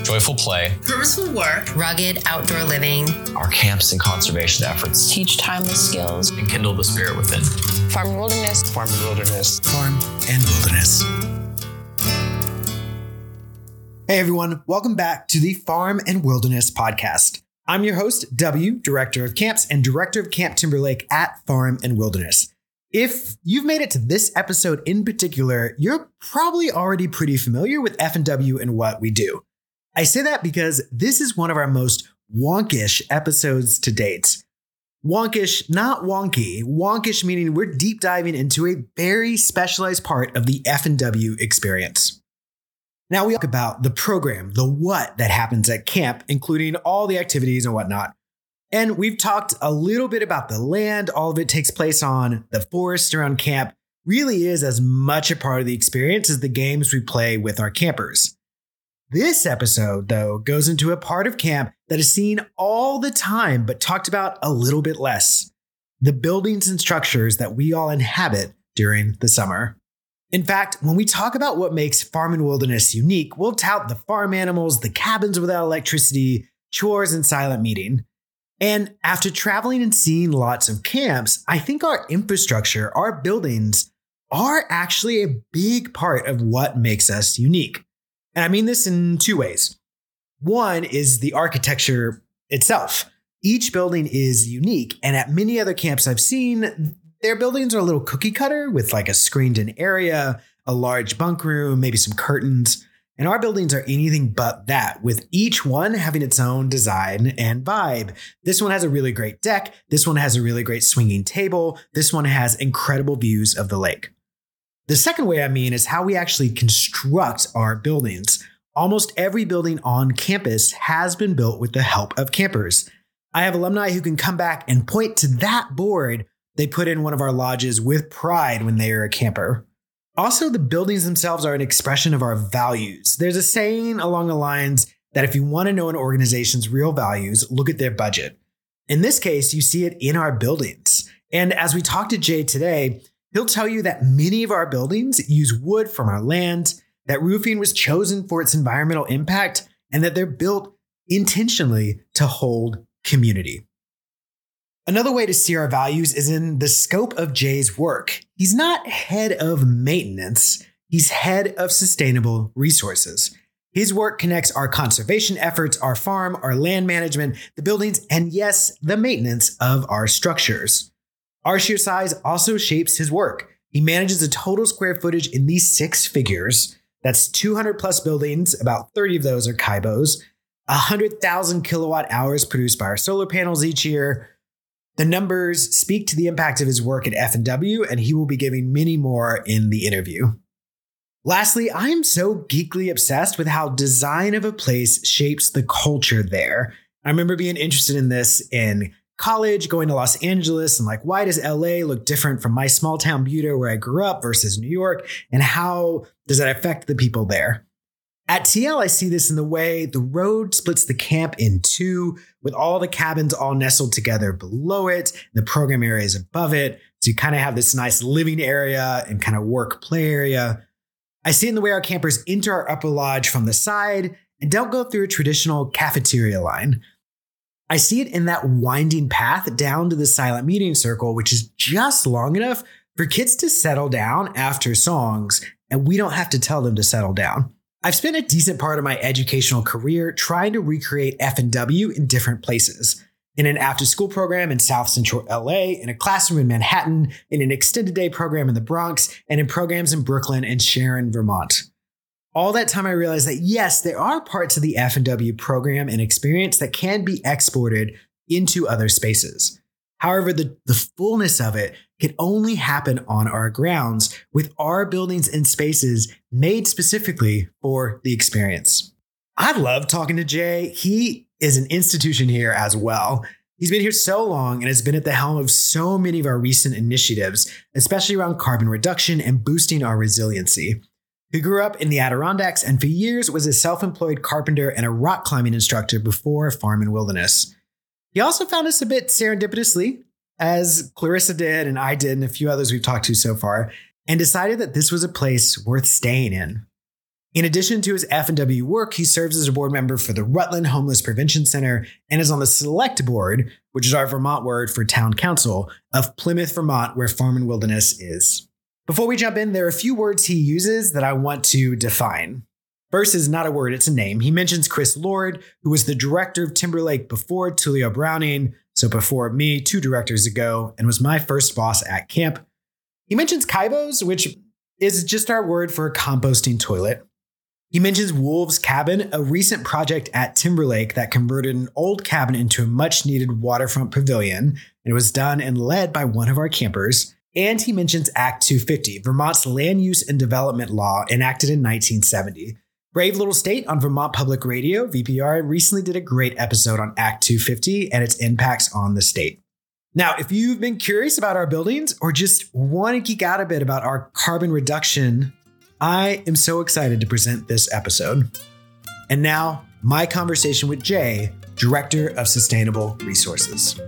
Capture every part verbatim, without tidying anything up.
joyful play, purposeful work, rugged outdoor living, our camps and conservation efforts, teach timeless skills, and kindle the spirit within. Farm and Wilderness. Farm and Wilderness. Farm and Wilderness. Hey everyone, welcome back to the Farm and Wilderness podcast. I'm your host, W, Director of Camps and Director of Camp Timberlake at Farm and Wilderness. If you've made it to this episode in particular, you're probably already pretty familiar with F and W and what we do. I say that because this is one of our most wonkish episodes to date. Wonkish, not wonky. Wonkish meaning we're deep diving into a very specialized part of the F and W experience. Now we talk about the program, the what that happens at camp, including all the activities and whatnot. And we've talked a little bit about the land all of it takes place on. The forest around camp really is as much a part of the experience as the games we play with our campers. This episode, though, goes into a part of camp that is seen all the time, but talked about a little bit less. The buildings and structures that we all inhabit during the summer. In fact, when we talk about what makes Farm and Wilderness unique, we'll tout the farm animals, the cabins without electricity, chores, and silent meeting. And after traveling and seeing lots of camps, I think our infrastructure, our buildings, are actually a big part of what makes us unique. And I mean this in two ways. One is the architecture itself. Each building is unique, and at many other camps I've seen, their buildings are a little cookie cutter with like a screened-in area, a large bunk room, maybe some curtains. And our buildings are anything but that, with each one having its own design and vibe. This one has a really great deck. This one has a really great swinging table. This one has incredible views of the lake. The second way I mean is how we actually construct our buildings. Almost every building on campus has been built with the help of campers. I have alumni who can come back and point to that board they put in one of our lodges with pride when they are a camper. Also, the buildings themselves are an expression of our values. There's a saying along the lines that if you want to know an organization's real values, look at their budget. In this case, you see it in our buildings. And as we talk to Jay today, he'll tell you that many of our buildings use wood from our land, that roofing was chosen for its environmental impact, and that they're built intentionally to hold community. Another way to see our values is in the scope of Jay's work. He's not head of maintenance, he's head of sustainable resources. His work connects our conservation efforts, our farm, our land management, the buildings, and yes, the maintenance of our structures. Our sheer size also shapes his work. He manages a total square footage in these six figures. That's two hundred plus buildings, about thirty of those are K I B Os, one hundred thousand kilowatt hours produced by our solar panels each year. The numbers speak to the impact of his work at F and W, and he will be giving many more in the interview. Lastly, I am so geekly obsessed with how design of a place shapes the culture there. I remember being interested in this in college, going to Los Angeles, and like, why does L A look different from my small town Buda where I grew up versus New York? And how does that affect the people there? At T L, I see this in the way the road splits the camp in two, with all the cabins all nestled together below it, the program area is above it. So you kind of have this nice living area and kind of work play area. I see it in the way our campers enter our upper lodge from the side and don't go through a traditional cafeteria line. I see it in that winding path down to the silent meeting circle, which is just long enough for kids to settle down after songs, and we don't have to tell them to settle down. I've spent a decent part of my educational career trying to recreate F and W in different places. In an after-school program in South Central L A, in a classroom in Manhattan, in an extended day program in the Bronx, and in programs in Brooklyn and Sharon, Vermont. All that time I realized that yes, there are parts of the F and W program and experience that can be exported into other spaces. However, the, the fullness of it can only happen on our grounds with our buildings and spaces made specifically for the experience. I love talking to Jay. He is an institution here as well. He's been here so long and has been at the helm of so many of our recent initiatives, especially around carbon reduction and boosting our resiliency. He grew up in the Adirondacks and for years was a self-employed carpenter and a rock climbing instructor before Farm and Wilderness. He also found us a bit serendipitously, as Clarissa did and I did and a few others we've talked to so far, and decided that this was a place worth staying in. In addition to his F and W work, he serves as a board member for the Rutland Homeless Prevention Center and is on the select board, which is our Vermont word for town council, of Plymouth, Vermont, where Farm and Wilderness is. Before we jump in, there are a few words he uses that I want to define. First is not a word, it's a name. He mentions Chris Lord, who was the director of Timberlake before Tulio Browning, so before me, two directors ago, and was my first boss at camp. He mentions Kibos, which is just our word for a composting toilet. He mentions Wolves Cabin, a recent project at Timberlake that converted an old cabin into a much-needed waterfront pavilion. It was done and led by one of our campers. And he mentions Act two fifty, Vermont's land use and development law enacted in nineteen seventy. Brave Little State on Vermont Public Radio, V P R, recently did a great episode on Act two fifty and its impacts on the state. Now, if you've been curious about our buildings or just want to geek out a bit about our carbon reduction, I am so excited to present this episode. And now, my conversation with Jay, Director of Sustainable Resources.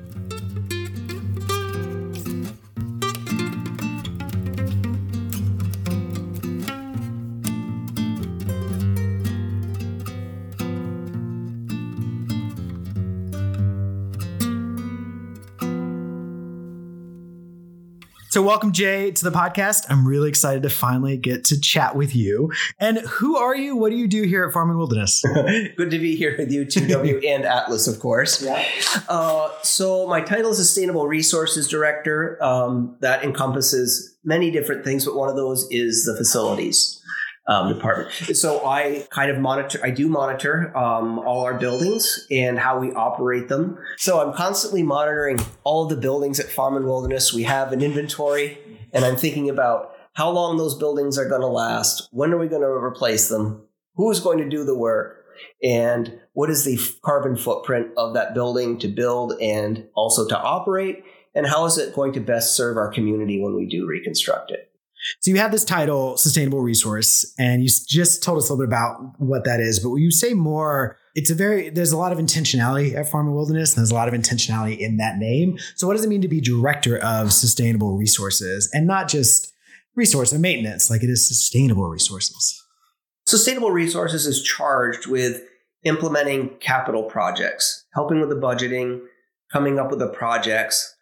So welcome, Jay, to the podcast. I'm really excited to finally get to chat with you. And who are you? What do you do here at Farm and Wilderness? Good to be here with you, two W and Atlas, of course. Yeah. Uh, so my title is Sustainable Resources Director. Um, that encompasses many different things, but one of those is the facilities um, department. So I kind of monitor, I do monitor um, all our buildings and how we operate them. So I'm constantly monitoring all of the buildings at Farm and Wilderness. We have an inventory, and I'm thinking about how long those buildings are going to last. When are we going to replace them? Who is going to do the work? And what is the carbon footprint of that building to build and also to operate? And how is it going to best serve our community when we do reconstruct it? So you have this title, Sustainable Resource, and you just told us a little bit about what that is. But will you say more? It's a very, there's a lot of intentionality at Farm and Wilderness, and there's a lot of intentionality in that name. So what does it mean to be Director of Sustainable Resources and not just resource and maintenance, like it is sustainable resources? Sustainable Resources is charged with implementing capital projects, helping with the budgeting, coming up with the projects.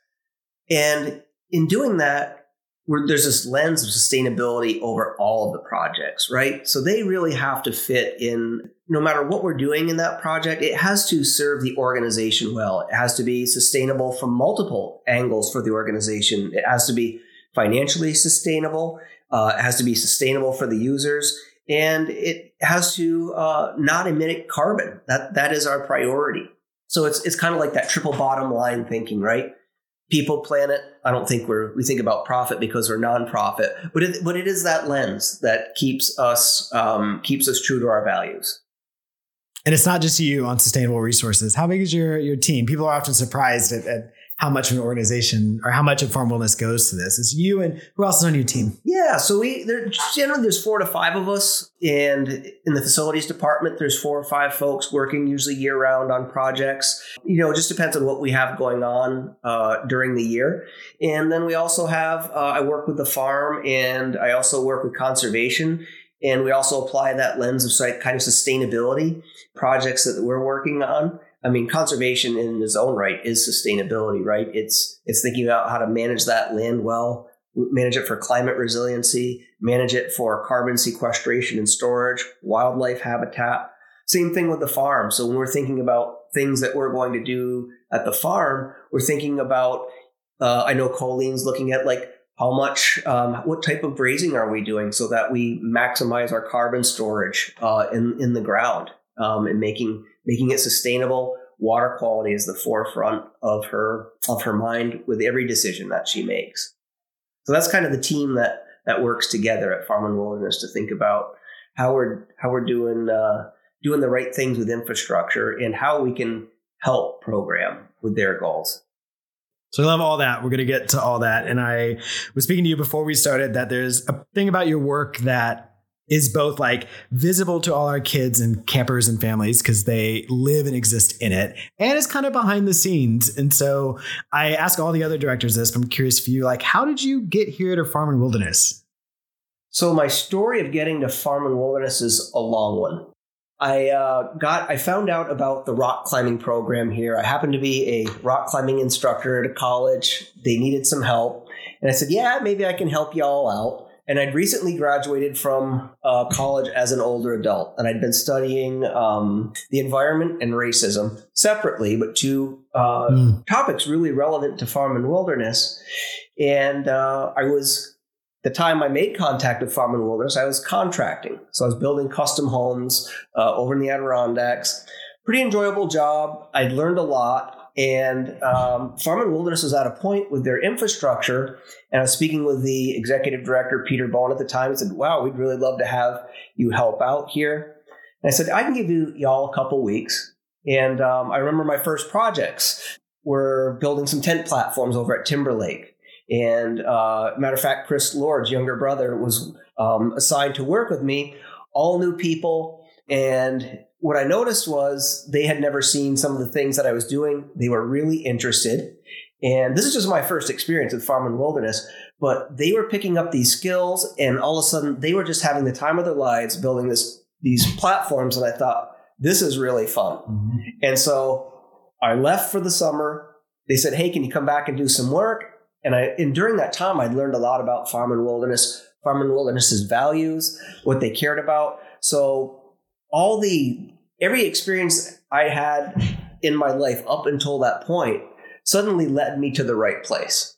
And in doing that, Where there's this lens of sustainability over all of the projects, right? So they really have to fit in, no matter what we're doing in that project, it has to serve the organization well. It has to be sustainable from multiple angles for the organization. It has to be financially sustainable. Uh, it has to be sustainable for the users. And it has to uh, not emit carbon. That That is our priority. So it's it's kind of like that triple bottom line thinking, right? People, planet. I don't think we're we think about profit because we're nonprofit, but it, but it is that lens that keeps us um, keeps us true to our values. And it's not just you on Sustainable Resources. How big is your your team? People are often surprised at, at how much of an organization or how much of Farm Wellness goes to this. It's you and who else is on your team? Yeah, so we there generally there's four to five of us, and in the facilities department there's four or five folks working usually year round on projects. You know, it just depends on what we have going on uh, during the year. And then we also have uh, I work with the farm, and I also work with conservation, and we also apply that lens of kind of sustainability projects that we're working on. I mean, conservation in its own right is sustainability, right? It's it's thinking about how to manage that land well, manage it for climate resiliency, manage it for carbon sequestration and storage, wildlife habitat. Same thing with the farm. So when we're thinking about things that we're going to do at the farm, we're thinking about, uh, I know Colleen's looking at like how much, um, what type of grazing are we doing so that we maximize our carbon storage uh, in, in the ground um, and making making it sustainable. Water quality is the forefront of her of her mind with every decision that she makes. So that's kind of the team that that works together at Farm and Wilderness to think about how we're how we're doing uh, doing the right things with infrastructure and how we can help program with their goals. So I love all that. We're going to get to all that. And I was speaking to you before we started that there's a thing about your work that is both like visible to all our kids and campers and families because they live and exist in it, and it's kind of behind the scenes. And so I ask all the other directors this, but I'm curious for you, like, how did you get here to Farm and Wilderness? So my story of getting to Farm and Wilderness is a long one. I uh, got I found out about the rock climbing program here. I happened to be a rock climbing instructor at a college. They needed some help. And I said, yeah, maybe I can help you all out. And I'd recently graduated from uh, college as an older adult. And I'd been studying um, the environment and racism separately, but two uh, mm. topics really relevant to Farm and Wilderness. And uh, I was... The time I made contact with Farm and Wilderness, I was contracting. So I was building custom homes uh, over in the Adirondacks. Pretty enjoyable job. I'd learned a lot. And um, Farm and Wilderness was at a point with their infrastructure. And I was speaking with the executive director, Peter Bowen, at the time. He said, wow, we'd really love to have you help out here. And I said, I can give you y'all a couple weeks. And um, I remember my first projects were building some tent platforms over at Timberlake. And uh, matter of fact, Chris Lord's younger brother was um, assigned to work with me, all new people. And what I noticed was they had never seen some of the things that I was doing. They were really interested. And this is just my first experience with Farm and Wilderness, but they were picking up these skills, and all of a sudden they were just having the time of their lives building this these platforms. And I thought, this is really fun. Mm-hmm. And so I left for the summer. They said, hey, can you come back and do some work? And I, and during that time, I'd learned a lot about Farm and Wilderness, Farm and Wilderness's values, what they cared about. So all the, every experience I had in my life up until that point suddenly led me to the right place.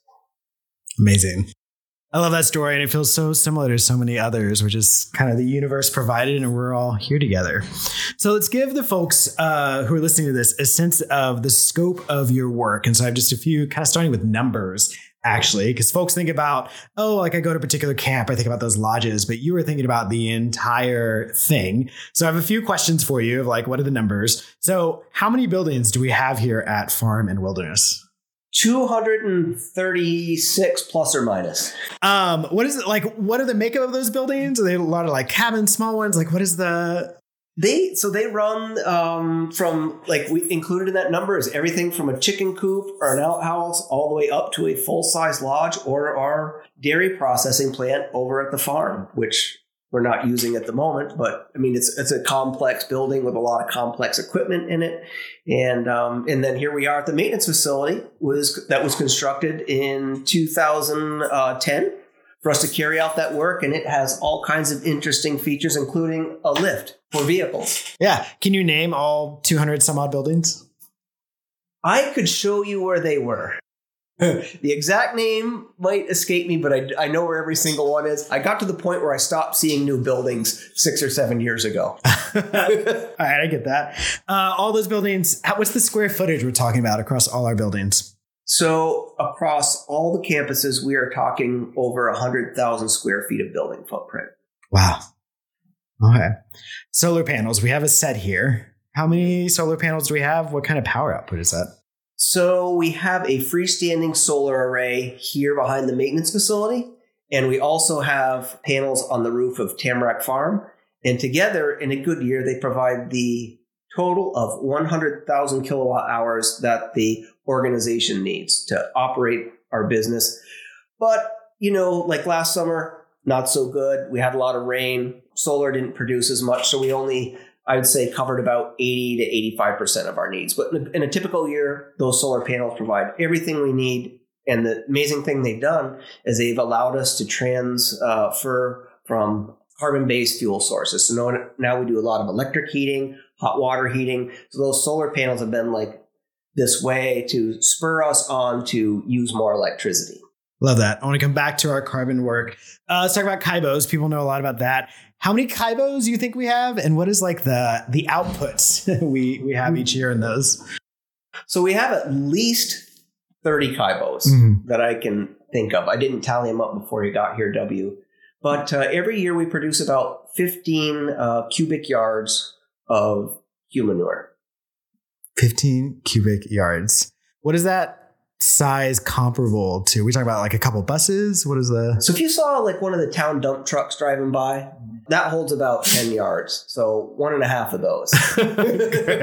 Amazing. I love that story. And it feels so similar to so many others, which is kind of the universe provided and we're all here together. So let's give the folks uh, who are listening to this a sense of the scope of your work. And so I have just a few, kind of starting with numbers, actually, because folks think about, oh, like I go to a particular camp, I think about those lodges, but you were thinking about the entire thing. So I have a few questions for you of like, what are the numbers? So how many buildings do we have here at Farm and Wilderness? two hundred thirty-six plus or minus. Um, what is it like? What are the makeup of those buildings? Are they a lot of like cabins, small ones? Like what is the... They, so they run um, from like we included in that number is everything from a chicken coop or an outhouse all the way up to a full size lodge or our dairy processing plant over at the farm, which we're not using at the moment, but I mean, it's it's a complex building with a lot of complex equipment in it. And um, and then here we are at the maintenance facility was that was constructed in two thousand ten for us to carry out that work. And it has all kinds of interesting features, including a lift for vehicles. Yeah. Can you name all two hundred some odd buildings? I could show you where they were. The exact name might escape me, but I, I know where every single one is. I got to the point where I stopped seeing new buildings six or seven years ago. All right, I get that. Uh, all those buildings, what's the square footage we're talking about across all our buildings? So across all the campuses, we are talking over one hundred thousand square feet of building footprint. Wow. Okay. Solar panels. We have a set here. How many solar panels do we have? What kind of power output is that? So we have a freestanding solar array here behind the maintenance facility, and we also have panels on the roof of Tamarack Farm. And together, in a good year, they provide the total of one hundred thousand kilowatt hours that the organization needs to operate our business. But, you know, like last summer, not so good. We had a lot of rain. Solar didn't produce as much, so we only... I would say covered about eighty to eighty-five percent of our needs. But in a, in a typical year, those solar panels provide everything we need. And the amazing thing they've done is they've allowed us to transfer from carbon-based fuel sources. So now, now we do a lot of electric heating, hot water heating. So those solar panels have been like this way to spur us on to use more electricity. Love that. I want to come back to our carbon work. Uh, let's talk about K I B Os. People know a lot about that. How many K I B Os do you think we have? And what is like the the outputs we, we have each year in those? So we have at least thirty K I B Os mm-hmm. that I can think of. I didn't tally them up before you got here, W. But uh, every year we produce about fifteen uh, cubic yards of human manure. fifteen cubic yards. What is that size comparable to? We talk about like a couple buses. What is the... So if you saw like one of the town dump trucks driving by, that holds about ten yards. So one and a half of those.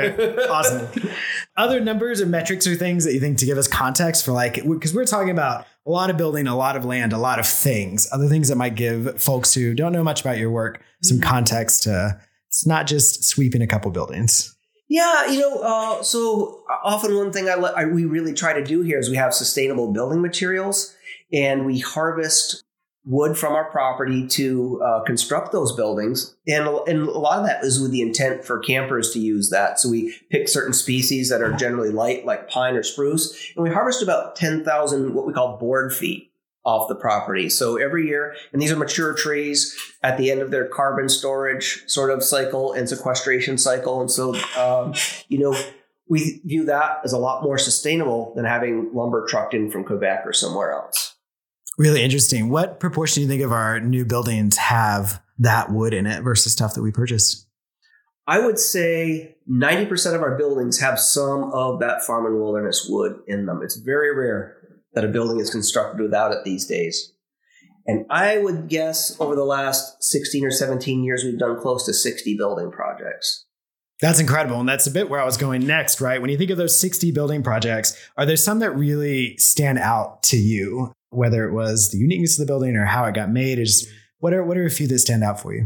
Awesome. Other numbers or metrics or things that you think to give us context for like, because we're talking about a lot of building, a lot of land, a lot of things, other things that might give folks who don't know much about your work some context to it's not just sweeping a couple buildings. Yeah, you know, uh, so often one thing I, I we really try to do here is we have sustainable building materials, and we harvest wood from our property to uh, construct those buildings. And, and a lot of that is with the intent for campers to use that. So we pick certain species that are generally light, like pine or spruce, and we harvest about ten thousand what we call board feet off the property. So every year, and these are mature trees at the end of their carbon storage sort of cycle and sequestration cycle. And so, um, you know, we view that as a lot more sustainable than having lumber trucked in from Quebec or somewhere else. Really interesting. What proportion do you think of our new buildings have that wood in it versus stuff that we purchase? I would say ninety percent of our buildings have some of that farm and wilderness wood in them. It's very rare that a building is constructed without it these days. And I would guess over the last sixteen or seventeen years, we've done close to sixty building projects. That's incredible. And that's a bit where I was going next, right? When you think of those sixty building projects, are there some that really stand out to you, whether it was the uniqueness of the building or how it got made? Is what are, what are a few that stand out for you?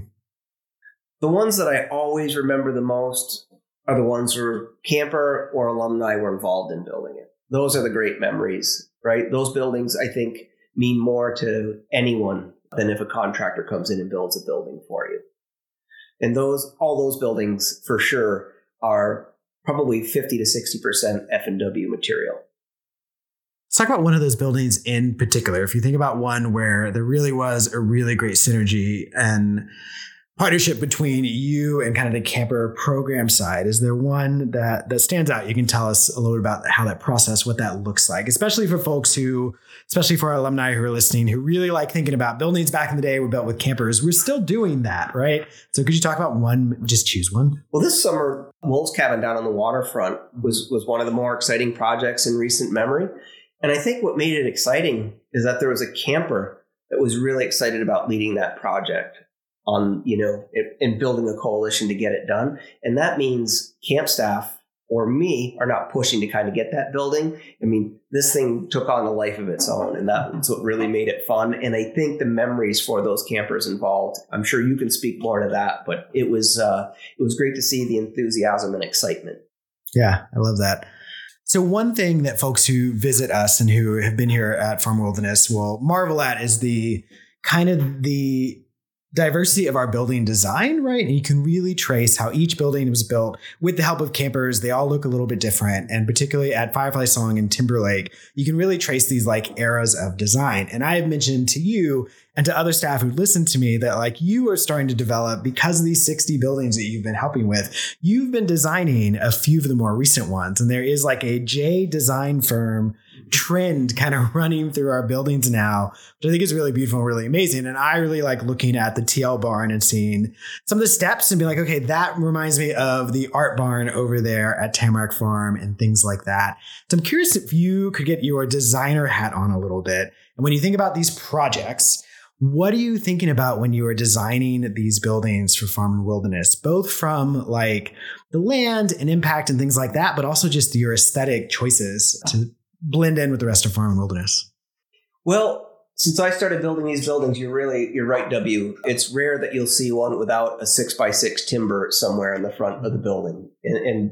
The ones that I always remember the most are the ones where camper or alumni were involved in building it. Those are the great memories, right? Those buildings, I think, mean more to anyone than if a contractor comes in and builds a building for you. And those, all those buildings for sure are probably fifty to sixty percent F and W material. Let's talk about one of those buildings in particular. If you think about one where there really was a really great synergy and partnership between you and kind of the camper program side, is there one that that stands out? You can tell us a little bit about how that process, what that looks like, especially for folks who, especially for our alumni who are listening, who really like thinking about buildings back in the day were built with campers. We're still doing that, right? So could you talk about one, just choose one? Well, this summer, Wolf's Cabin down on the waterfront was, was one of the more exciting projects in recent memory. And I think what made it exciting is that there was a camper that was really excited about leading that project on, you know, and building a coalition to get it done. And that means camp staff or me are not pushing to kind of get that building. I mean, this thing took on a life of its own, and that's what really made it fun. And I think the memories for those campers involved, I'm sure you can speak more to that, but it was, uh, it was great to see the enthusiasm and excitement. Yeah, I love that. So one thing that folks who visit us and who have been here at Farm Wilderness will marvel at is the kind of the diversity of our building design, right? And you can really trace how each building was built with the help of campers. They all look a little bit different. And particularly at Firefly Song and Timberlake, you can really trace these like eras of design. And I have mentioned to you and to other staff who listen to me that like you are starting to develop, because of these sixty buildings that you've been helping with, you've been designing a few of the more recent ones. And there is like a J design firm trend kind of running through our buildings now, which I think is really beautiful and really amazing. And I really like looking at the T L barn and seeing some of the steps and be like, okay, that reminds me of the art barn over there at Tamarack Farm and things like that. So I'm curious if you could get your designer hat on a little bit. And when you think about these projects, what are you thinking about when you are designing these buildings for Farm and Wilderness, both from like the land and impact and things like that, but also just your aesthetic choices to blend in with the rest of Farm and Wilderness? Well, since I started building these buildings, you're really, you're right, W. It's rare that you'll see one without a six by six timber somewhere in the front of the building. And, and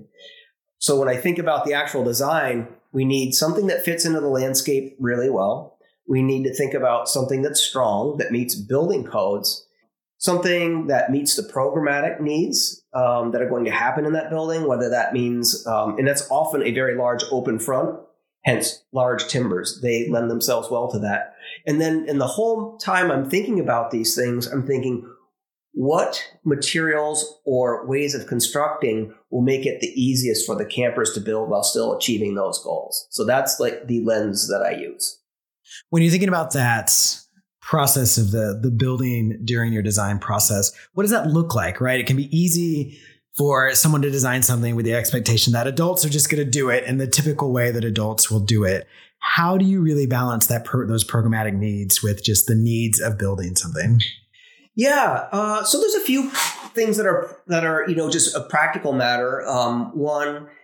so when I think about the actual design, we need something that fits into the landscape really well. We need to think about something that's strong, that meets building codes, something that meets the programmatic needs um, that are going to happen in that building, whether that means, um, and that's often a very large open front, hence large timbers. They lend themselves well to that. And then in the whole time I'm thinking about these things, I'm thinking, what materials or ways of constructing will make it the easiest for the campers to build while still achieving those goals? So that's like the lens that I use. When you're thinking about that process of the, the building during your design process, what does that look like, right? It can be easy for someone to design something with the expectation that adults are just going to do it in the typical way that adults will do it. How do you really balance that per, those programmatic needs with just the needs of building something? Yeah, uh, so there's a few things that are that are you know just a practical matter. Um, one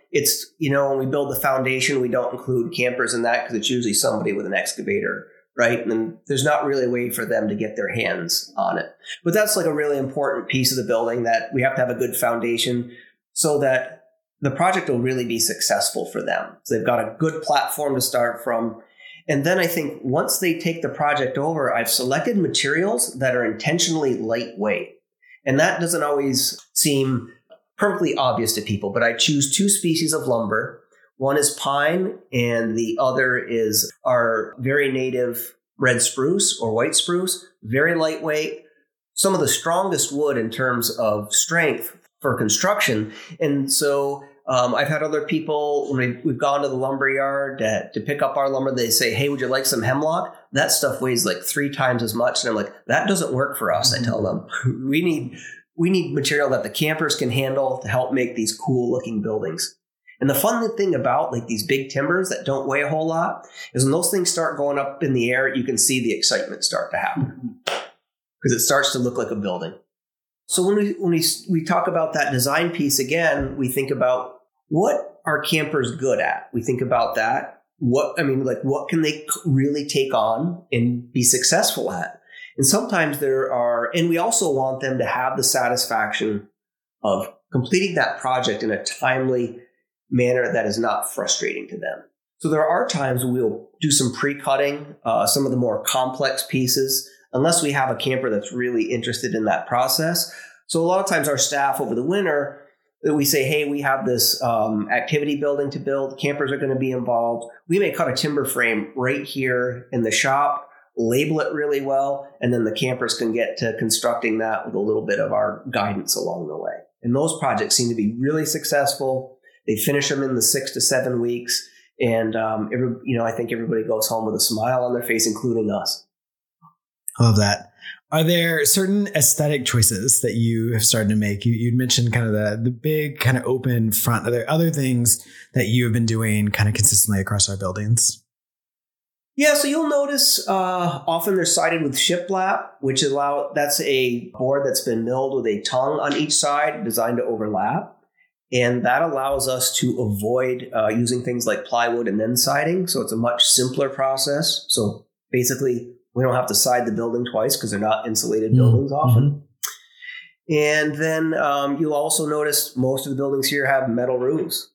it's, you know, when we build the foundation, we don't include campers in that because it's usually somebody with an excavator, right? And there's not really a way for them to get their hands on it. But that's like a really important piece of the building, that we have to have a good foundation so that the project will really be successful for them. So they've got a good platform to start from. And then I think once they take the project over, I've selected materials that are intentionally lightweight. And that doesn't always seem perfectly obvious to people, but I choose two species of lumber. One is pine and the other is our very native red spruce or white spruce, very lightweight, some of the strongest wood in terms of strength for construction. And so um, I've had other people, when we, we've gone to the lumber yard to, to pick up our lumber, they say, hey, would you like some hemlock? That stuff weighs like three times as much. And I'm like, that doesn't work for us. I tell them, we need we need material that the campers can handle to help make these cool looking buildings. And the fun thing about like these big timbers that don't weigh a whole lot is when those things start going up in the air, you can see the excitement start to happen because it starts to look like a building. So when we when we we talk about that design piece again, we think about what are campers good at? We think about that. What I mean, like what can they really take on and be successful at? And sometimes there are, and we also want them to have the satisfaction of completing that project in a timely manner that is not frustrating to them. So there are times we'll do some pre-cutting, uh, some of the more complex pieces, unless we have a camper that's really interested in that process. So a lot of times our staff over the winter, we say, hey, we have this um, activity building to build. Campers are going to be involved. We may cut a timber frame right here in the shop, label it really well, and then the campers can get to constructing that with a little bit of our guidance along the way. And those projects seem to be really successful. They finish them in the six to seven weeks. And, um, every, you know, I think everybody goes home with a smile on their face, including us. I love that. Are there certain aesthetic choices that you have started to make? You, you'd mentioned kind of the, the big kind of open front. Are there other things that you have been doing kind of consistently across our buildings? Yeah, so you'll notice uh, often they're sided with shiplap, which allow that's a board that's been milled with a tongue on each side designed to overlap. And that allows us to avoid uh, using things like plywood and then siding. So it's a much simpler process. So basically, we don't have to side the building twice because they're not insulated buildings mm-hmm. often. And then um, you'll also notice most of the buildings here have metal roofs.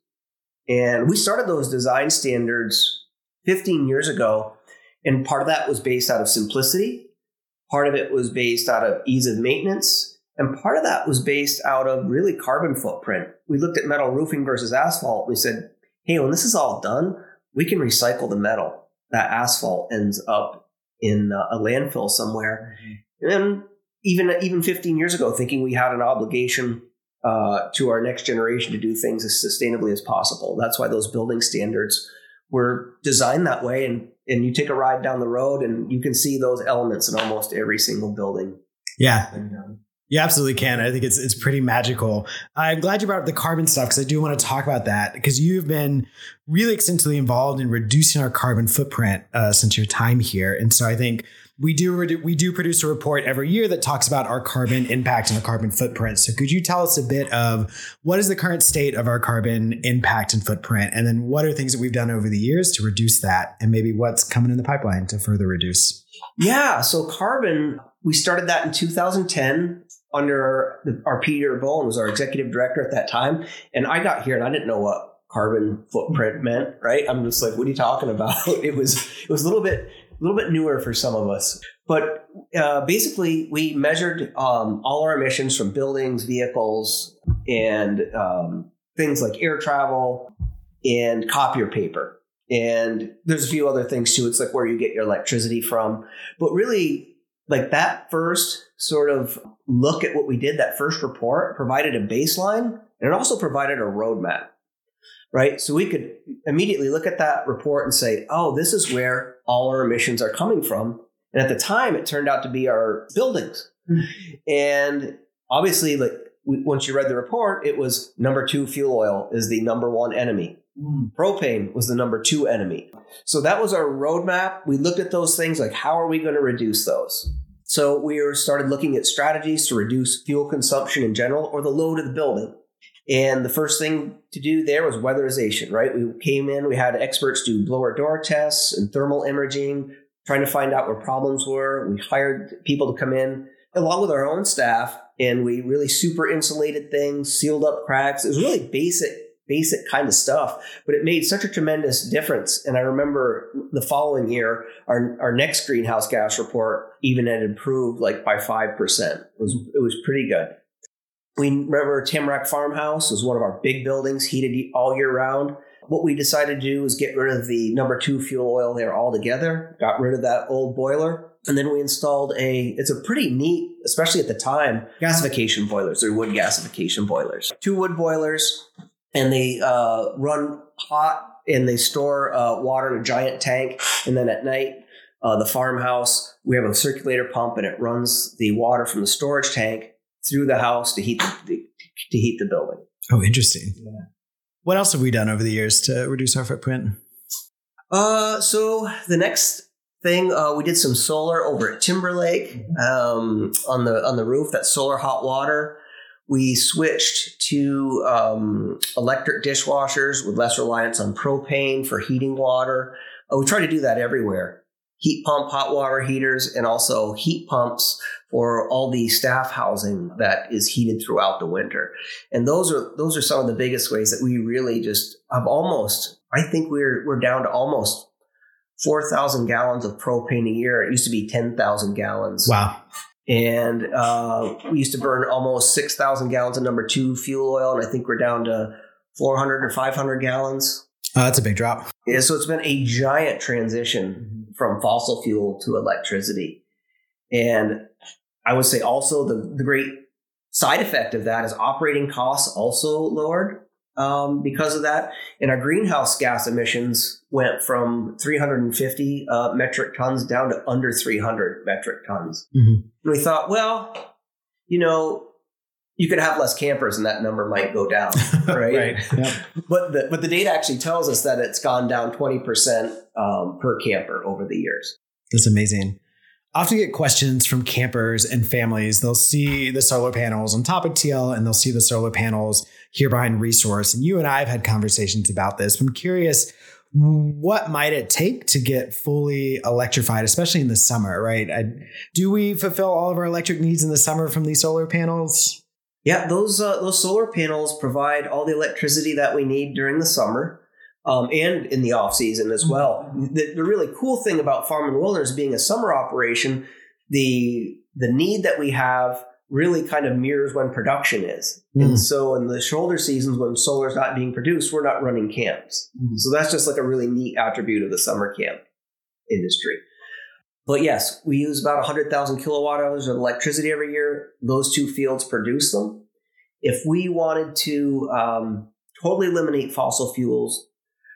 And we started those design standards fifteen years ago. And part of that was based out of simplicity. Part of it was based out of ease of maintenance. And part of that was based out of really carbon footprint. We looked at metal roofing versus asphalt. We said, hey, when this is all done, we can recycle the metal. That asphalt ends up in a landfill somewhere. Mm-hmm. And even, even fifteen years ago, thinking we had an obligation uh, to our next generation to do things as sustainably as possible. That's why those building standards were designed that way. And, and you take a ride down the road and you can see those elements in almost every single building. Yeah. You absolutely can. I think it's it's pretty magical. I'm glad you brought up the carbon stuff because I do want to talk about that because you've been really extensively involved in reducing our carbon footprint uh, since your time here. And so I think we do we do produce a report every year that talks about our carbon impact and the carbon footprint. So could you tell us a bit of what is the current state of our carbon impact and footprint? And then what are things that we've done over the years to reduce that? And maybe what's coming in the pipeline to further reduce? Yeah. So carbon, we started that in two thousand ten. Under the, our Peter Bowen was our executive director at that time. And I got here and I didn't know what carbon footprint meant, right? I'm just like, what are you talking about? It was, it was a little bit, a little bit newer for some of us. But uh, basically we measured um, all our emissions from buildings, vehicles, and um, things like air travel and copier paper. And there's a few other things too. It's like where you get your electricity from. But really, like that first sort of look at what we did, that first report provided a baseline and it also provided a roadmap, right? So we could immediately look at that report and say, oh, this is where all our emissions are coming from. And at the time, it turned out to be our buildings. Mm-hmm. And obviously, like once you read the report, it was number two, fuel oil is the number one enemy. Mm. Propane was the number two enemy. So that was our roadmap. We looked at those things like, how are we going to reduce those? So we started looking at strategies to reduce fuel consumption in general or the load of the building. And the first thing to do there was weatherization, right? We came in, we had experts do blower door tests and thermal imaging, trying to find out where problems were. We hired people to come in along with our own staff, and we really super insulated things, sealed up cracks. It was really basic, basic kind of stuff, but it made such a tremendous difference. And I remember the following year, our, our next greenhouse gas report even had improved like by five percent. It was, it was pretty good. We remember Tamarack Farmhouse was one of our big buildings, heated all year round. What we decided to do was get rid of the number two fuel oil there altogether, got rid of that old boiler. And then we installed a, it's a pretty neat, especially at the time, gasification boilers. They're wood gasification boilers. Two wood boilers, and they uh, run hot, and they store uh, water in a giant tank. And then at night, uh, the farmhouse, we have a circulator pump, and it runs the water from the storage tank through the house to heat the, to heat the building. Oh, interesting. Yeah. What else have we done over the years to reduce our footprint? Uh, so the next thing, uh, we did some solar over at Timberlake um, on the on the roof. That's solar hot water. We switched to um, electric dishwashers with less reliance on propane for heating water. Uh, we try to do that everywhere. Heat pump hot water heaters, and also heat pumps for all the staff housing that is heated throughout the winter. And those are those are some of the biggest ways that we really just have almost, I think we're we're down to almost four thousand gallons of propane a year. It used to be ten thousand gallons. Wow. And uh, we used to burn almost six thousand gallons of number two fuel oil. And I think we're down to four hundred or five hundred gallons. Oh, that's a big drop. Yeah, so it's been a giant transition from fossil fuel to electricity. And I would say also the, the great side effect of that is operating costs also lowered um, because of that. And our greenhouse gas emissions went from three hundred fifty uh, metric tons down to under three hundred metric tons. Mm-hmm. And we thought, well, you know, you could have less campers and that number might go down, right? Right. Yep. But the but the data actually tells us that it's gone down twenty percent um, per camper over the years. That's amazing. I often get questions from campers and families. They'll see the solar panels on top of T L, and they'll see the solar panels here behind Resource. And you and I have had conversations about this. I'm curious, what might it take to get fully electrified, especially in the summer, right? I, do we fulfill all of our electric needs in the summer from these solar panels? Yeah, those uh, those solar panels provide all the electricity that we need during the summer um, and in the off season as well. The, the really cool thing about Farm and Wilderness being a summer operation, the the need that we have really kind of mirrors when production is. Mm. And so in the shoulder seasons when solar is not being produced, we're not running camps. Mm. So that's just like a really neat attribute of the summer camp industry. But yes, we use about one hundred thousand kilowatt hours of electricity every year. Those two fields produce them. If we wanted to um, totally eliminate fossil fuels,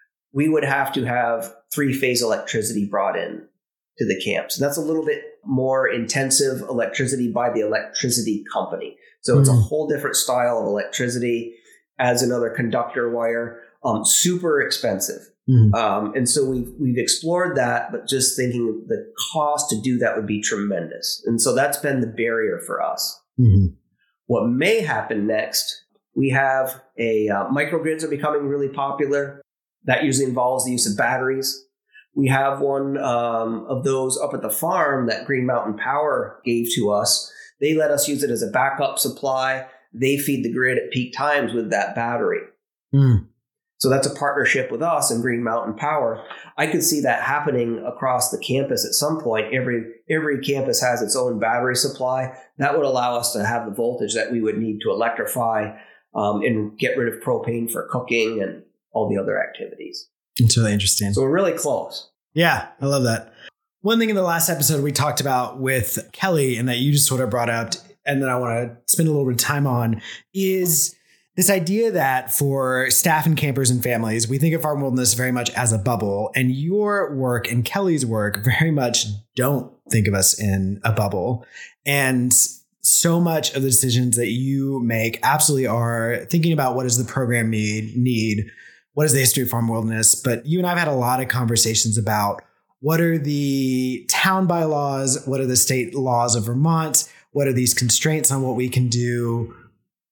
we would have to have three-phase electricity brought in to the camps. And that's a little bit more intensive electricity by the electricity company. So mm. it's a whole different style of electricity, adds another conductor wire, um, super expensive. Mm-hmm. Um, and so we've, we've explored that, but just thinking the cost to do that would be tremendous. And so that's been the barrier for us. Mm-hmm. What may happen next, we have a uh, microgrids are becoming really popular. That usually involves the use of batteries. We have one um, of those up at the farm that Green Mountain Power gave to us. They let us use it as a backup supply. They feed the grid at peak times with that battery. Mm. So that's a partnership with us and Green Mountain Power. I could see that happening across the campus at some point. Every every campus has its own battery supply. That would allow us to have the voltage that we would need to electrify um, and get rid of propane for cooking and all the other activities. It's really interesting. So we're really close. Yeah, I love that. One thing in the last episode we talked about with Kelly and that you just sort of brought up, and that I want to spend a little bit of time on, is this idea that for staff and campers and families, we think of Farm Wilderness very much as a bubble, and your work and Kelly's work very much don't think of us in a bubble. And so much of the decisions that you make absolutely are thinking about what does the program need, need, what is the history of Farm Wilderness. But you and I have had a lot of conversations about what are the town bylaws, what are the state laws of Vermont, what are these constraints on what we can do.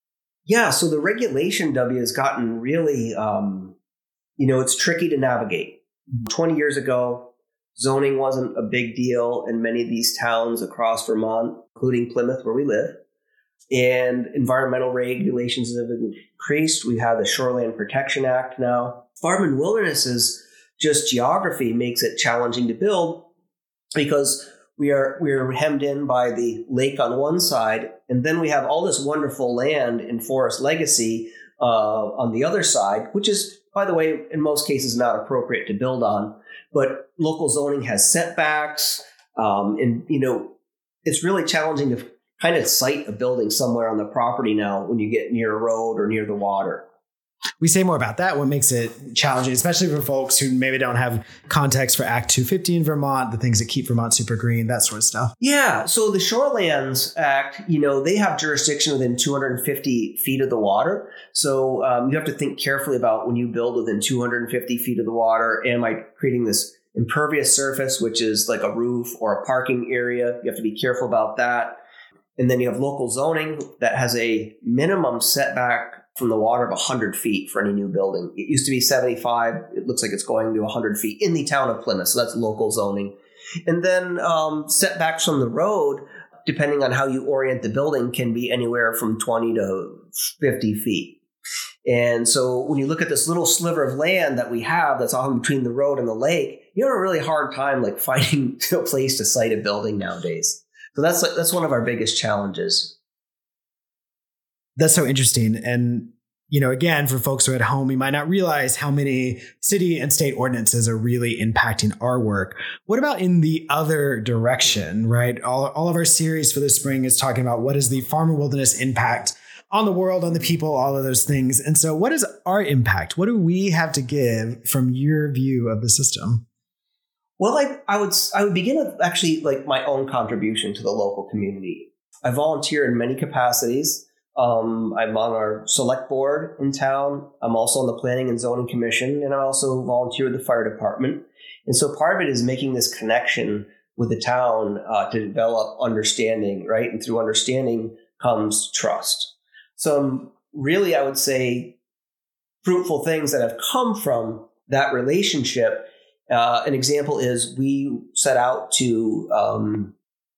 Yeah, so the regulation, W, has gotten really, um, you know, it's tricky to navigate. twenty years ago, zoning wasn't a big deal in many of these towns across Vermont, including Plymouth, where we live. And environmental regulations have increased. We have the Shoreland Protection Act now. Farm and wilderness is just geography makes it challenging to build because we are we're hemmed in by the lake on one side, and then we have all this wonderful land in Forest Legacy uh, on the other side, which is, by the way, in most cases not appropriate to build on. But local zoning has setbacks, um, and you know it's really challenging to kind of site a building somewhere on the property now when you get near a road or near the water. We say more about that, what makes it challenging, especially for folks who maybe don't have context for Act two fifty in Vermont, the things that keep Vermont super green, that sort of stuff. Yeah. So the Shorelands Act, you know, they have jurisdiction within two hundred fifty feet of the water. So um, you have to think carefully about when you build within two hundred fifty feet of the water, am I creating this impervious surface, which is like a roof or a parking area? You have to be careful about that. And then you have local zoning that has a minimum setback from the water of one hundred feet for any new building. It used to be seventy-five. It looks like it's going to one hundred feet in the town of Plymouth. So that's local zoning. And then um, setbacks from the road, depending on how you orient the building, can be anywhere from twenty to fifty feet. And so when you look at this little sliver of land that we have that's all in between the road and the lake, you have a really hard time like finding a place to site a building nowadays. So that's that's one of our biggest challenges. That's so interesting. And, you know, again, for folks who are at home, you might not realize how many city and state ordinances are really impacting our work. What about in the other direction, right? All, all of our series for this spring is talking about what is the farm and wilderness impact on the world, on the people, all of those things. And so what is our impact? What do we have to give from your view of the system? Well, I, I would I would begin with actually like my own contribution to the local community. I volunteer in many capacities. Um, I'm on our select board in town. I'm also on the Planning and Zoning Commission, and I also volunteer with the fire department. And so part of it is making this connection with the town uh, to develop understanding, right? And through understanding comes trust. So really, I would say fruitful things that have come from that relationship. Uh, an example is we set out to, um,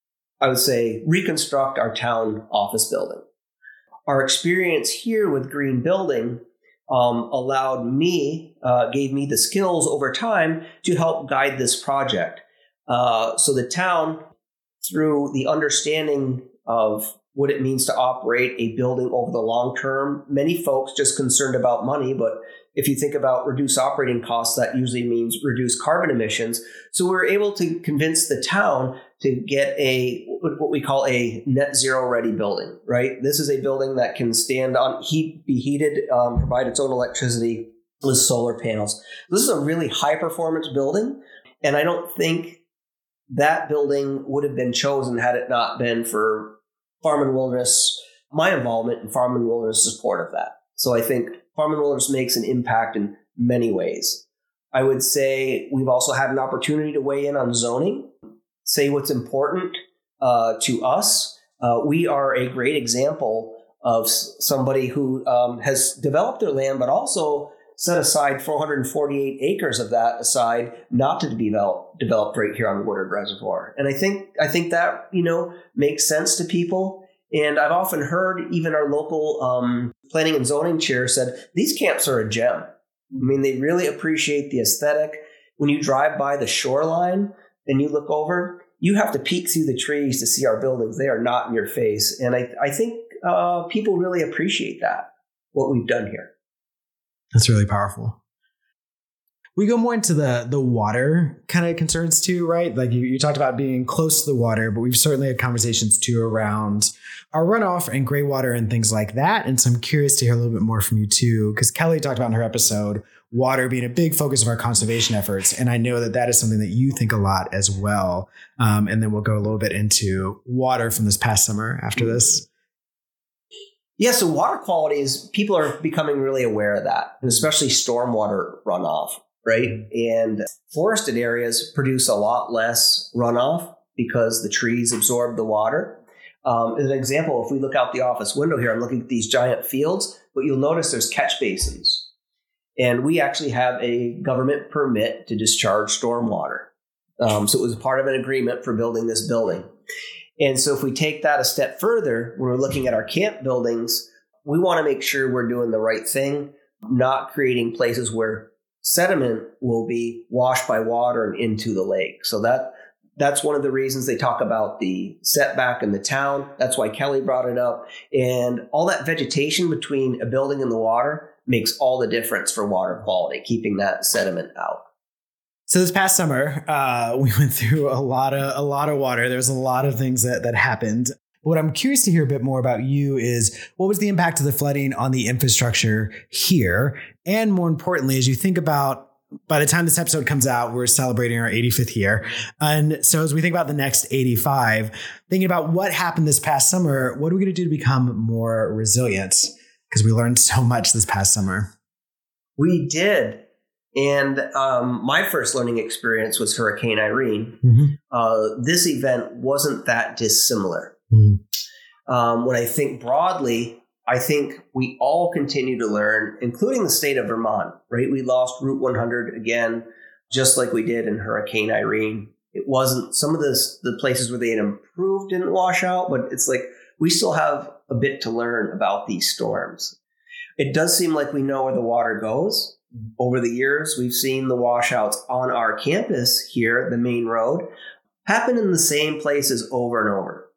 I would say, reconstruct our town office building. Our experience here with green building um, allowed me, uh, gave me the skills over time to help guide this project. Uh, so the town, through the understanding of what it means to operate a building over the long term, many folks just concerned about money, but if you think about reduced operating costs, that usually means reduced carbon emissions. So we were able to convince the town to get a what we call a net zero ready building, right? This is a building that can stand on heat, be heated, um, provide its own electricity with solar panels. This is a really high performance building. And I don't think that building would have been chosen had it not been for Farm and Wilderness, my involvement in Farm and Wilderness support of that. So I think Farm and Wilderness makes an impact in many ways. I would say we've also had an opportunity to weigh in on zoning, say what's important uh, to us. Uh, we are a great example of somebody who um, has developed their land, but also set aside four hundred forty-eight acres of that aside not to be developed, developed right here on Woodard Reservoir. And I think I think that, you know, makes sense to people. And I've often heard even our local um, planning and zoning chair said, these camps are a gem. I mean, they really appreciate the aesthetic. When you drive by the shoreline and you look over, you have to peek through the trees to see our buildings. They are not in your face. And I, I think uh, people really appreciate that, what we've done here. That's really powerful. We go more into the the water kind of concerns too, right? Like you, you talked about being close to the water, but we've certainly had conversations too around our runoff and gray water and things like that. And so I'm curious to hear a little bit more from you too, because Kelly talked about in her episode, water being a big focus of our conservation efforts. And I know that that is something that you think a lot as well. Um, and then we'll go a little bit into water from this past summer after this. Yeah, so water quality is, people are becoming really aware of that, and especially stormwater runoff, right? And forested areas produce a lot less runoff because the trees absorb the water. Um, as an example, if we look out the office window here, I'm looking at these giant fields, but you'll notice there's catch basins. And we actually have a government permit to discharge stormwater. Um, so it was part of an agreement for building this building. And so if we take that a step further, when we're looking at our camp buildings, we want to make sure we're doing the right thing, not creating places where sediment will be washed by water and into the lake. So that that's one of the reasons they talk about the setback in the town. That's why Kelly brought it up. And all that vegetation between a building and the water makes all the difference for water quality, keeping that sediment out. So this past summer, uh, we went through a lot of a lot of water. There was a lot of things that, that happened. What I'm curious to hear a bit more about you is what was the impact of the flooding on the infrastructure here? And more importantly, as you think about, by the time this episode comes out, we're celebrating our eighty-fifth year. And so as we think about the next eighty-five, thinking about what happened this past summer, what are we going to do to become more resilient? Because we learned so much this past summer. We did. And um, my first learning experience was Hurricane Irene. Mm-hmm. Uh, this event wasn't that dissimilar. Mm-hmm. Um, when I think broadly, I think we all continue to learn, including the state of Vermont, right? We lost Route one hundred again, just like we did in Hurricane Irene. It wasn't, some of this, the places where they had improved didn't wash out, but it's like we still have a bit to learn about these storms. It does seem like we know where the water goes. Over the years, we've seen the washouts on our campus here, the main road, happen in the same places over and over.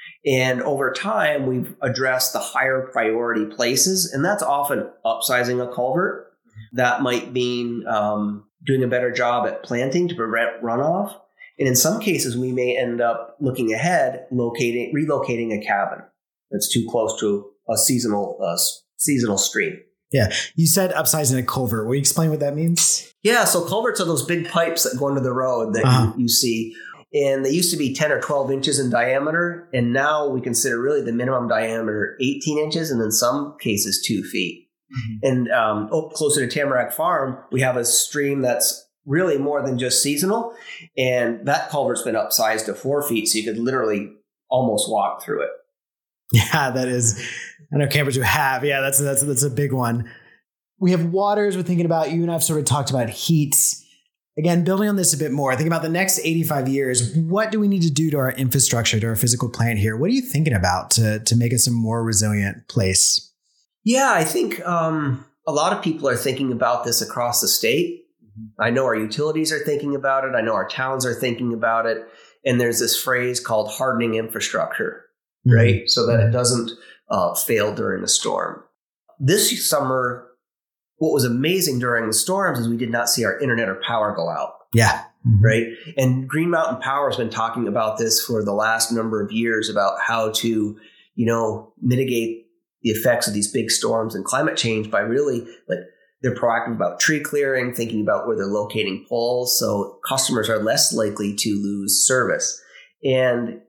And over time, we've addressed the higher priority places, and that's often upsizing a culvert. That might mean um, doing a better job at planting to prevent runoff. And in some cases, we may end up looking ahead, locating, relocating a cabin that's too close to a seasonal uh, seasonal stream. Yeah. You said upsizing a culvert. Will you explain what that means? Yeah. So culverts are those big pipes that go into the road that uh-huh. you, you see. And they used to be ten or twelve inches in diameter. And now we consider really the minimum diameter eighteen inches and in some cases two feet. Mm-hmm. And um, oh, closer to Tamarack Farm, we have a stream that's really more than just seasonal. And that culvert's been upsized to four feet. So you could literally almost walk through it. Yeah, that is, I know campers who have. Yeah, that's, that's, that's a big one. We have waters we're thinking about. You and I've sort of talked about heats. Again, building on this a bit more, think about the next eighty-five years. What do we need to do to our infrastructure, to our physical plant here? What are you thinking about to, to make us a more resilient place? Yeah, I think um, a lot of people are thinking about this across the state. I know our utilities are thinking about it. I know our towns are thinking about it. And there's this phrase called hardening infrastructure, mm-hmm. right? So that it doesn't uh, fail during a storm. This summer, what was amazing during the storms is we did not see our internet or power go out. Yeah. Mm-hmm. Right. And Green Mountain Power has been talking about this for the last number of years about how to, you know, mitigate the effects of these big storms and climate change by really like they're proactive about tree clearing, thinking about where they're locating poles. So customers are less likely to lose service. And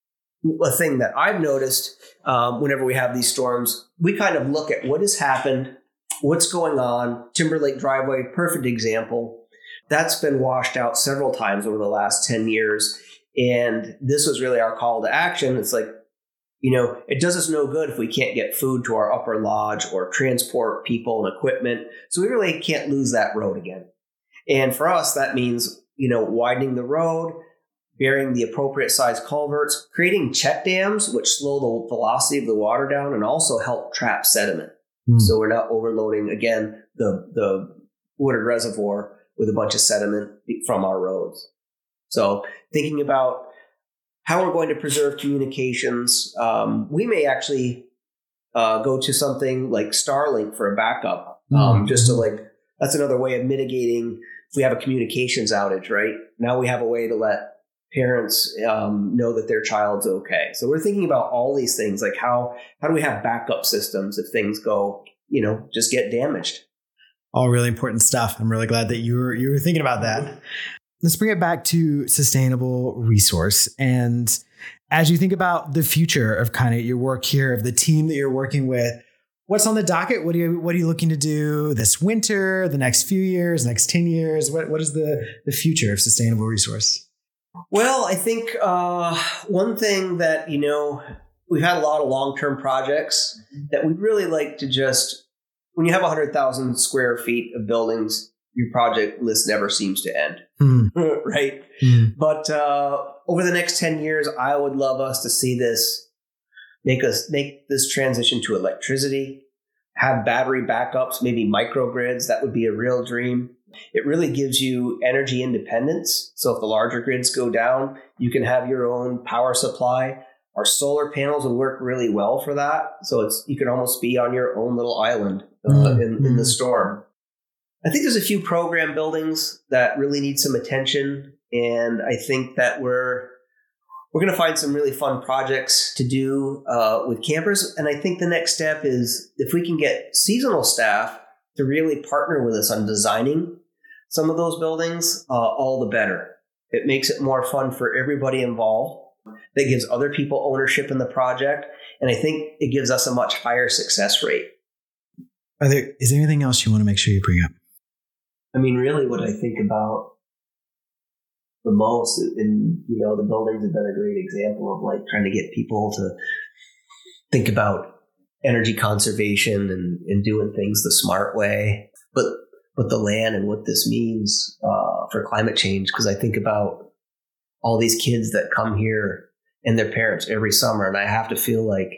a thing that I've noticed um, whenever we have these storms, we kind of look at what has happened, what's going on. Timberlake Driveway, perfect example. That's been washed out several times over the last ten years. And this was really our call to action. It's like, you know, it does us no good if we can't get food to our upper lodge or transport people and equipment. So we really can't lose that road again. And for us, that means, you know, widening the road, burying the appropriate size culverts, creating check dams, which slow the velocity of the water down and also help trap sediment. Mm. So we're not overloading, again, the, the Woodard Reservoir with a bunch of sediment from our roads. So thinking about how we're going to preserve communications. Um, we may actually uh, go to something like Starlink for a backup, um, mm-hmm. just to like, that's another way of mitigating if we have a communications outage, right? Now we have a way to let parents um, know that their child's okay. So we're thinking about all these things, like how, how do we have backup systems if things go, you know, just get damaged? All really important stuff. I'm really glad that you were, you were thinking about that. Let's bring it back to sustainable resource. And as you think about the future of kind of your work here, of the team that you're working with, what's on the docket? What are you, what are you looking to do this winter, the next few years, next ten years? What, what is the, the future of sustainable resource? Well, I think uh, one thing that, you know, we've had a lot of long-term projects that we'd really like to just, when you have one hundred thousand square feet of buildings, your project list never seems to end, mm. right? Mm. But uh, over the next ten years, I would love us to see this, make us make this transition to electricity, have battery backups, maybe microgrids. That would be a real dream. It really gives you energy independence. So if the larger grids go down, you can have your own power supply. Our solar panels would work really well for that. So it's you can almost be on your own little island uh, mm-hmm. in, in the storm. I think there's a few program buildings that really need some attention. And I think that we're we're going to find some really fun projects to do uh, with campers. And I think the next step is if we can get seasonal staff to really partner with us on designing some of those buildings, uh, all the better. It makes it more fun for everybody involved. That gives other people ownership in the project. And I think it gives us a much higher success rate. Are there, is there anything else you want to make sure you bring up? I mean, really what I think about the most, and you know, the buildings have been a great example of like trying to get people to think about energy conservation and, and doing things the smart way. But but the land and what this means uh, for climate change, because I think about all these kids that come here and their parents every summer, and I have to feel like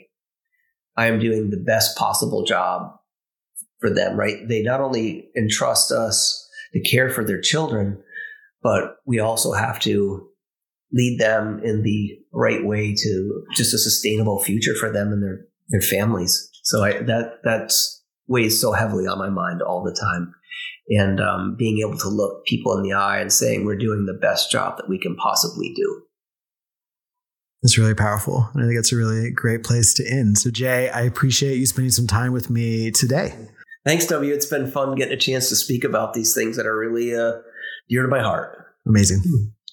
I am doing the best possible job for them, right? They not only entrust us to care for their children, but we also have to lead them in the right way to just a sustainable future for them and their, their families. So I, that that's weighs so heavily on my mind all the time. And um, being able to look people in the eye and saying we're doing the best job that we can possibly do. That's really powerful. And I think it's a really great place to end. So Jay, I appreciate you spending some time with me today. Thanks, W. It's been fun getting a chance to speak about these things that are really uh, dear to my heart. Amazing.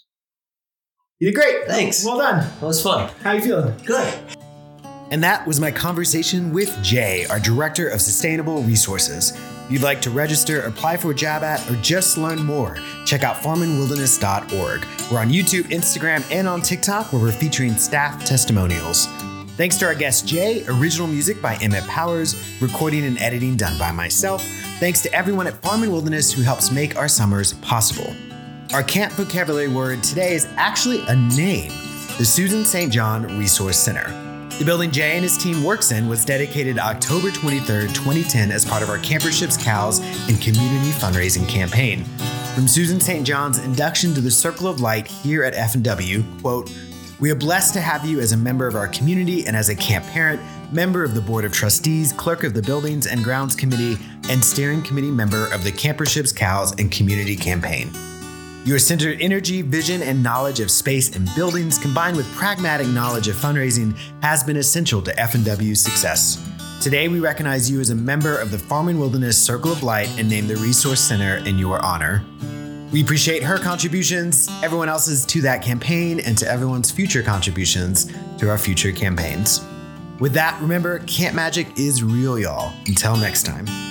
You did great. Thanks. Well done. That was fun. How you feeling? Good. And that was my conversation with Jay, our Director of Sustainable Resources. If you'd like to register, apply for a job at, or just learn more, check out farm and wilderness dot org. We're on YouTube, Instagram, and on TikTok, where we're featuring staff testimonials. Thanks to our guest Jay, original music by Emmett Powers, recording and editing done by myself. Thanks to everyone at Farm and Wilderness who helps make our summers possible. Our camp vocabulary word today is actually a name, the Susan Saint John Resource Center. The building Jay and his team works in was dedicated October twenty-third, twenty ten as part of our Camperships, Cows, and community fundraising campaign. From Susan Saint John's induction to the Circle of Light here at F and W, quote, "We are blessed to have you as a member of our community and as a camp parent, member of the Board of Trustees, clerk of the Buildings and Grounds Committee, and steering committee member of the Camperships, Cows, and Community Campaign. Your centered energy, vision, and knowledge of space and buildings, combined with pragmatic knowledge of fundraising, has been essential to F and W's success. Today, we recognize you as a member of the Farm and Wilderness Circle of Light and name the Resource Center in your honor. We appreciate her contributions, everyone else's to that campaign, and to everyone's future contributions to our future campaigns. With that, remember, Camp Magic is real, y'all. Until next time.